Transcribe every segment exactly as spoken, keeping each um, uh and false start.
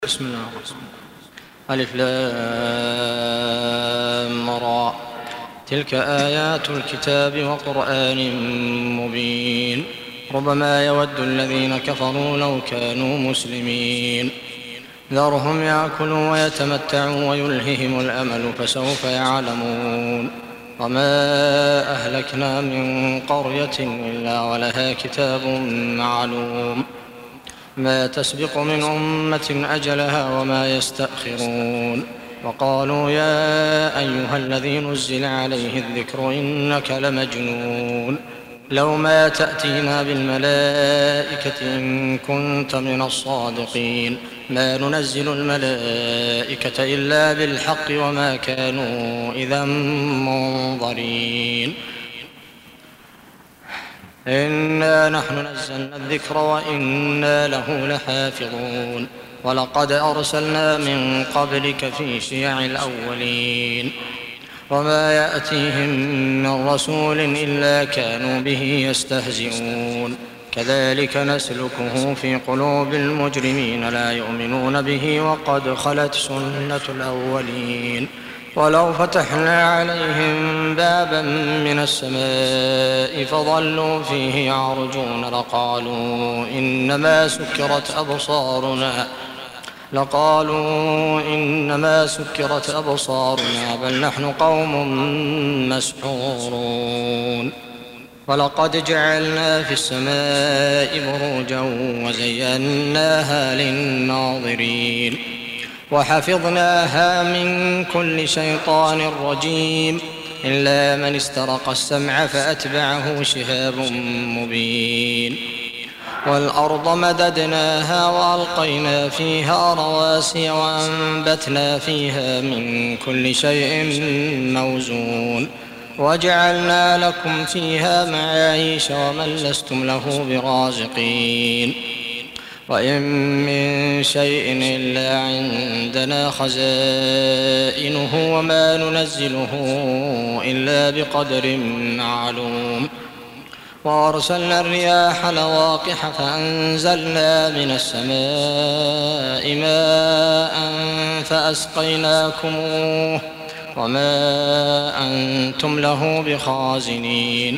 بسم الله الرحمن الرحيم. ألف لام را تلك آيات الكتاب وقرآن مبين ربما يود الذين كفروا لو كانوا مسلمين ذرهم يأكلوا ويتمتعوا ويلههم الأمل فسوف يعلمون وما أهلكنا من قرية إلا ولها كتاب معلوم ما تسبق من أمة أجلها وما يستأخرون وقالوا يا أيها الذي نزل عليه الذكر إنك لمجنون لو ما تأتينا بالملائكة إن كنت من الصادقين ما ننزل الملائكة إلا بالحق وما كانوا إذا منظرين إنا نحن نزلنا الذكر وإنا له لحافظون ولقد أرسلنا من قبلك في شيع الأولين وما يأتيهم من رسول إلا كانوا به يستهزئون كذلك نسلكه في قلوب المجرمين لا يؤمنون به وقد خلت سنة الأولين ولو فتحنا عليهم بابا من السماء فظلوا فيه يعرجون لقالوا إنما سكرت أبصارنا لقالوا إنما سكرت أبصارنا بل نحن قوم مسحورون ولقد جعلنا في السماء بروجا وزيناها للناظرين وحفظناها من كل شيطان رجيم إلا من استرق السمع فأتبعه شهاب مبين والأرض مددناها وألقينا فيها رواسي وأنبتنا فيها من كل شيء موزون وجعلنا لكم فيها معايش ومن لستم له برازقين وإن من شيء إلا عندنا خزائنه وما ننزله إلا بقدر معلوم وأرسلنا الرياح لواقح فأنزلنا من السماء ماء فأسقيناكموه وما أنتم له بخازنين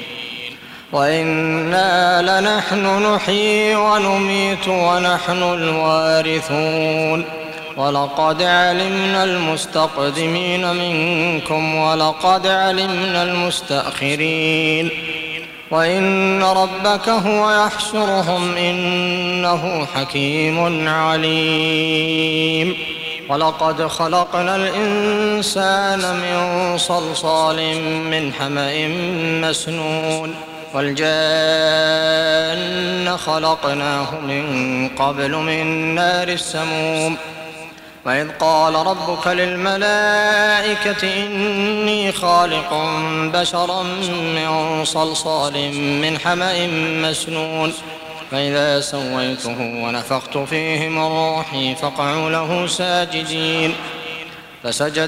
وإنا لنحن نحيي ونميت ونحن الوارثون ولقد علمنا المستقدمين منكم ولقد علمنا المستأخرين وإن ربك هو يحشرهم إنه حكيم عليم ولقد خلقنا الإنسان من صلصال من حمأ مسنون والجان خلقناه من قبل من نار السموم وإذ قال ربك للملائكة إني خالق بشرا من صلصال من حمأ مسنون فإذا سويته ونفخت فيه من روحي فقعوا له ساجدين فسجد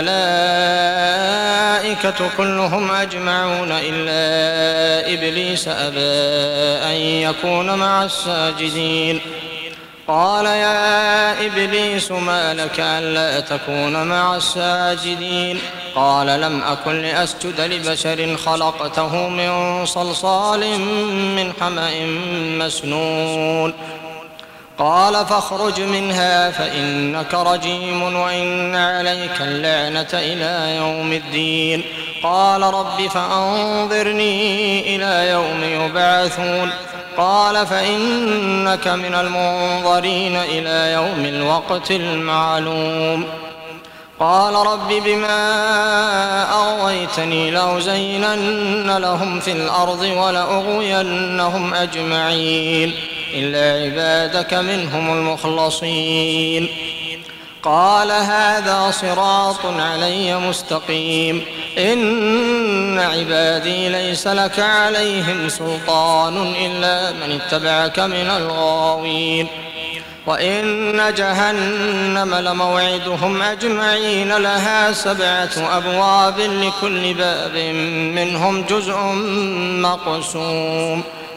الملائكة كلهم أجمعون إلا إبليس أبى أن يكون مع الساجدين قال يا إبليس ما لك ألا تكون مع الساجدين قال لم أكن لأسجد لبشر خلقته من صلصال من حمأ مسنون قال فاخرج منها فإنك رجيم وإن عليك اللعنة إلى يوم الدين قال رب فأنظرني إلى يوم يبعثون قال فإنك من المنظرين إلى يوم الوقت المعلوم قال رب بما أغويتني لأزينن لهم في الأرض ولأغوينهم أجمعين إلا عبادك منهم المخلصين قال هذا صراط علي مستقيم إن عبادي ليس لك عليهم سلطان إلا من اتبعك من الغاوين وإن جهنم لموعدهم أجمعين لها سبعة أبواب لكل باب منهم جزء مقسوم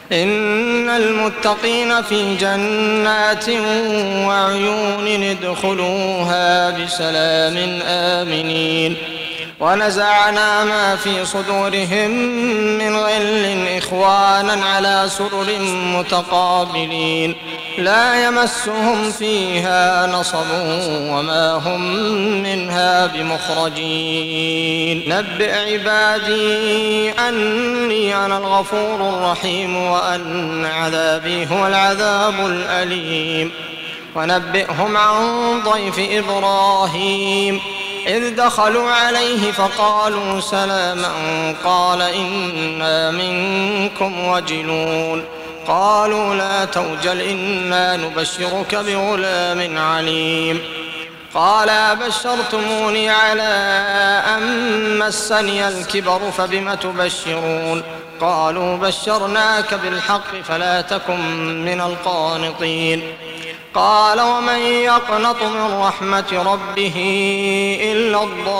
إن المتقين في جنات وعيون ادخلوها بسلام آمنين ونزعنا ما في صدورهم من غل إخوانا على سرر متقابلين لا يمسهم فيها نصب وما هم منها بمخرجين نبئ عبادي أني أنا الغفور الرحيم وأن عذابي هو العذاب الأليم ونبئهم عن ضيف إبراهيم إذ دخلوا عليه فقالوا سلاما قال إنا منكم وجلون قالوا لا توجل إنا نبشرك بغلام عليم قال أبشرتموني على أن مسني الكبر فبم تبشرون قالوا بشرناك بالحق فلا تكن من القانطين قال ومن يقنط من رحمة ربه إلا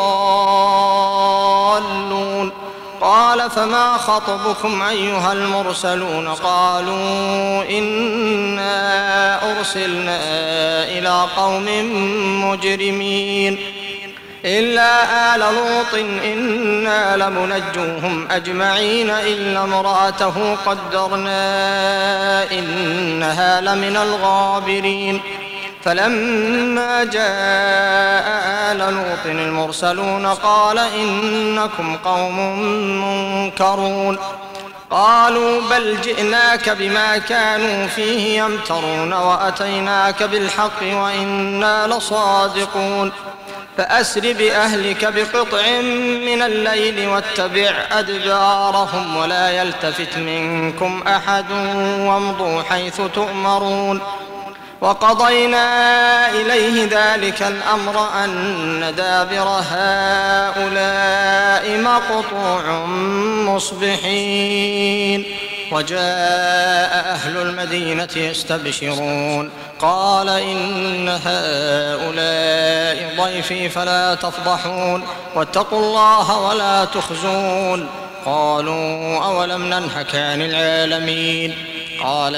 الضالون قال فما خطبكم أيها المرسلون قالوا إنا أرسلنا إلى قوم مجرمين إلا آل لوط إنا لمنجوهم أجمعين إلا امرأته قدرنا إنها لمن الغابرين فلما جاء آل لوط المرسلون قال إنكم قوم منكرون قالوا بل جئناك بما كانوا فيه يمترون وأتيناك بالحق وإنا لصادقون فأسر بأهلك بقطع من الليل واتبع أدبارهم ولا يلتفت منكم أحد وامضوا حيث تؤمرون وقضينا إليه ذلك الأمر أن دابر هؤلاء مقطوع مصبحين وجاء أهل المدينة يستبشرون قال إن هؤلاء ضيفي فلا تفضحون واتقوا الله ولا تخزون قالوا أولم ننهك عن العالمين قال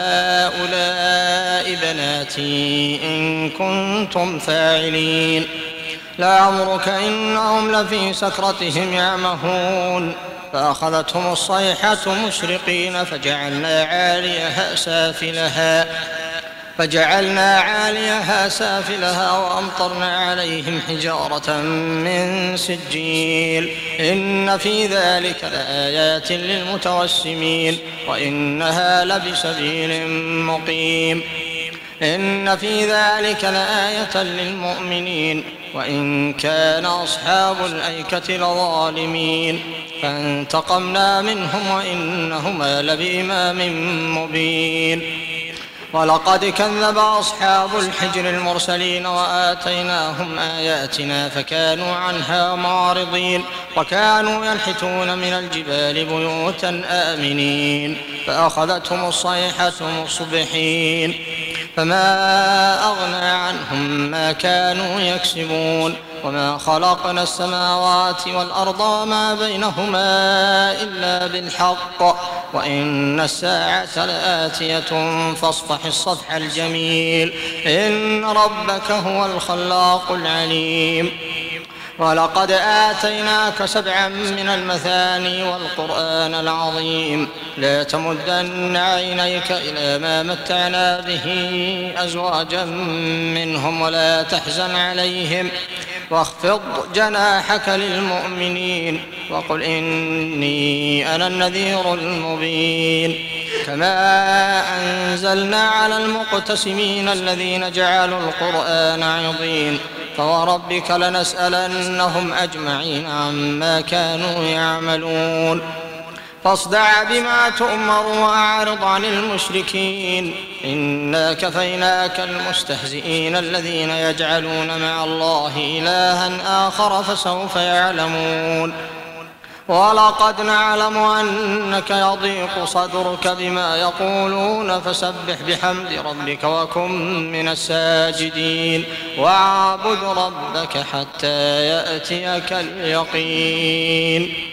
هؤلاء بناتي إن كنتم فاعلين لعمرك إنهم لفي سكرتهم يعمهون فأخذتهم الصيحة مشرقين فجعلنا عاليها سافلها فجعلنا عاليها سافلها وأمطرنا عليهم حجارة من سجيل إن في ذلك لآيات للمتوسمين وإنها لبسبيل مقيم إن في ذلك لآية للمؤمنين وإن كان أصحاب الأيكة لظالمين فانتقمنا منهم وإنهما لبإمام مبين ولقد كذب أصحاب الحجر المرسلين وآتيناهم آياتنا فكانوا عنها معرضين وكانوا ينحتون من الجبال بيوتا آمنين فأخذتهم الصيحة مصبحين فما أغنى عنهم ما كانوا يكسبون وما خلقنا السماوات والأرض وما بينهما إلا بالحق وإن الساعة لآتية فاصفح الصفح الجميل إن ربك هو الخلاق العليم ولقد آتيناك سبعا من المثاني والقرآن العظيم لا تمدن عينيك إلى ما متعنا به أزواجا منهم ولا تحزن عليهم واخفض جناحك للمؤمنين وقل إني أنا النذير المبين كما أنزلنا على المقتسمين الذين جعلوا القرآن عظيم فوربك لنسألنهم أجمعين عما كانوا يعملون فاصدع بما تؤمر وأعرض عن المشركين إنا كفيناك المستهزئين الذين يجعلون مع الله إلها آخر فسوف يعلمون ولقد نعلم أنك يضيق صدرك بما يقولون فسبح بحمد ربك وكن من الساجدين واعبد ربك حتى يأتيك اليقين.